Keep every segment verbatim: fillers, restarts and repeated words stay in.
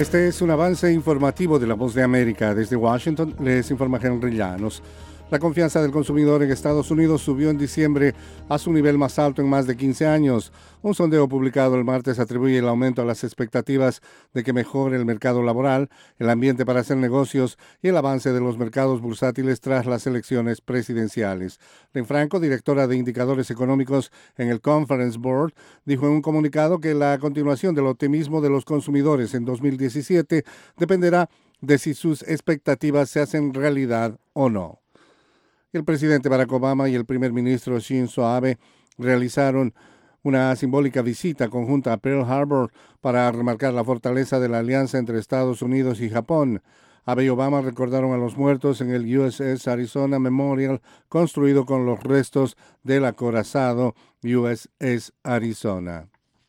Este es un avance informativo de La Voz de América. Desde Washington les informa Henry Llanos. La confianza del consumidor en Estados Unidos subió en diciembre a su nivel más alto en más de quince años. Un sondeo publicado el martes atribuye el aumento a las expectativas de que mejore el mercado laboral, el ambiente para hacer negocios y el avance de los mercados bursátiles tras las elecciones presidenciales. Lynn Franco, directora de indicadores económicos en el Conference Board, dijo en un comunicado que la continuación del optimismo de los consumidores en dos mil diecisiete dependerá de si sus expectativas se hacen realidad o no. El presidente Barack Obama y el primer ministro Shinzo Abe realizaron una simbólica visita conjunta a Pearl Harbor para remarcar la fortaleza de la alianza entre Estados Unidos y Japón. Abe y Obama recordaron a los muertos en el U S S Arizona Memorial, construido con los restos del acorazado U S S Arizona.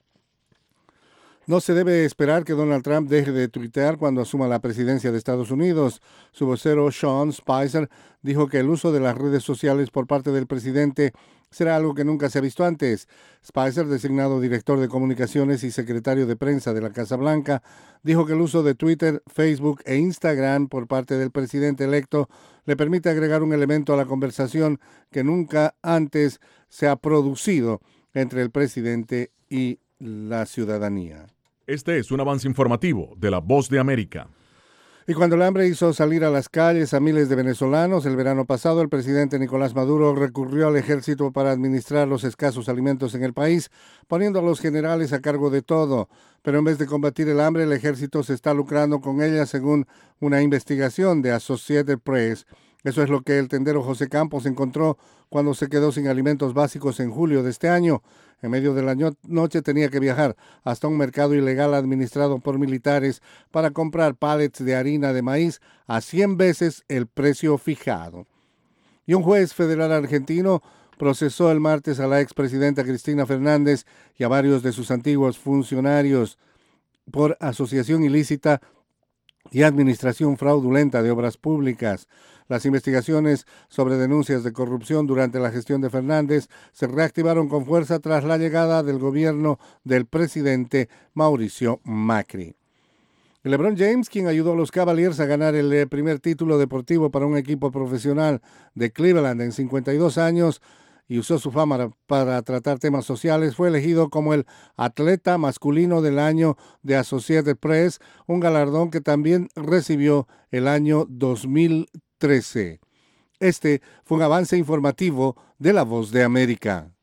No se debe esperar que Donald Trump deje de tuitear cuando asuma la presidencia de Estados Unidos. Su vocero Sean Spicer dijo que el uso de las redes sociales por parte del presidente será algo que nunca se ha visto antes. Spicer, designado director de comunicaciones y secretario de prensa de la Casa Blanca, dijo que el uso de Twitter, Facebook e Instagram por parte del presidente electo le permite agregar un elemento a la conversación que nunca antes se ha producido entre el presidente y la ciudadanía. Este es un avance informativo de La Voz de América. Y cuando el hambre hizo salir a las calles a miles de venezolanos, el verano pasado el presidente Nicolás Maduro recurrió al ejército para administrar los escasos alimentos en el país, poniendo a los generales a cargo de todo. Pero en vez de combatir el hambre, el ejército se está lucrando con ella, según una investigación de Associated Press. Eso es lo que el tendero José Campos encontró cuando se quedó sin alimentos básicos en julio de este año. En medio de la noche tenía que viajar hasta un mercado ilegal administrado por militares para comprar pallets de harina de maíz a cien veces el precio fijado. Y un juez federal argentino procesó el martes a la expresidenta Cristina Fernández y a varios de sus antiguos funcionarios por asociación ilícita y administración fraudulenta de obras públicas. Las investigaciones sobre denuncias de corrupción durante la gestión de Fernández se reactivaron con fuerza tras la llegada del gobierno del presidente Mauricio Macri. LeBron James, quien ayudó a los Cavaliers a ganar el primer título deportivo para un equipo profesional de Cleveland en cincuenta y dos años y usó su fama para tratar temas sociales, fue elegido como el atleta masculino del año de Associated Press, un galardón que también recibió el año dos mil trece. Este fue un avance informativo de La Voz de América.